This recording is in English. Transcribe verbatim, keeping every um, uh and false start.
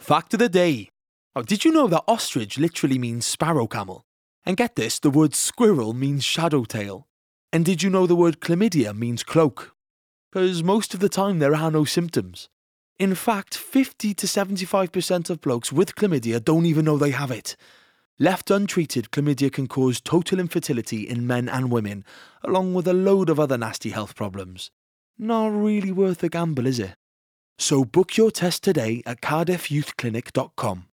Fact of the day. Oh, did you know that ostrich literally means sparrow camel? And get this, the word squirrel means shadow tail. And did you know the word chlamydia means cloak? Because most of the time there are no symptoms. In fact, fifty to seventy-five percent of blokes with chlamydia don't even know they have it. Left untreated, chlamydia can cause total infertility in men and women, along with a load of other nasty health problems. Not really worth a gamble, is it? So book your test today at cardiff youth clinic dot com.